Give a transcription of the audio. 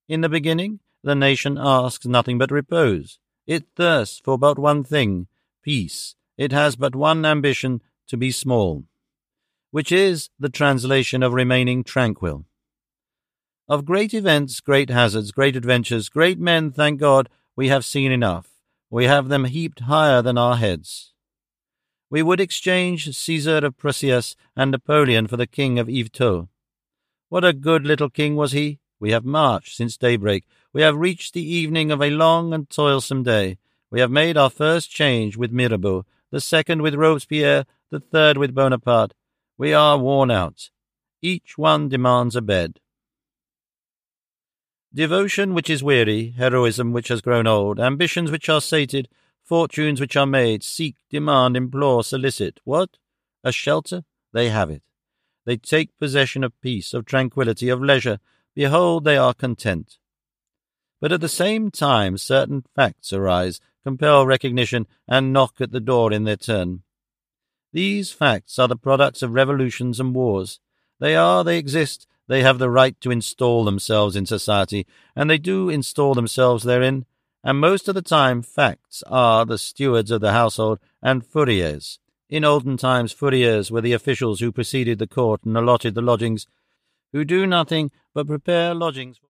In the beginning, the nation asks nothing but repose. It thirsts for but one thing, peace. It has but one ambition, to be small, which is the translation of remaining tranquil. Of great events, great hazards, great adventures, great men, thank God, we have seen enough. We have them heaped higher than our heads. We would exchange Caesar of Prusias and Napoleon for the king of Yvetot. What a good little king was he! We have marched since daybreak. We have reached the evening of a long and toilsome day. We have made our first change with Mirabeau, the second with Robespierre, the third with Bonaparte. We are worn out. Each one demands a bed. Devotion which is weary, heroism which has grown old, ambitions which are sated, fortunes which are made, seek, demand, implore, solicit. What? A shelter? They have it. They take possession of peace, of tranquillity, of leisure. Behold, they are content. But at the same time certain facts arise, compel recognition, and knock at the door in their turn. These facts are the products of revolutions and wars. They exist, they have the right to install themselves in society, and they do install themselves therein, and most of the time facts are the stewards of the household and furriers. In olden times furriers were the officials who preceded the court and allotted the lodgings, who do nothing but prepare lodgings.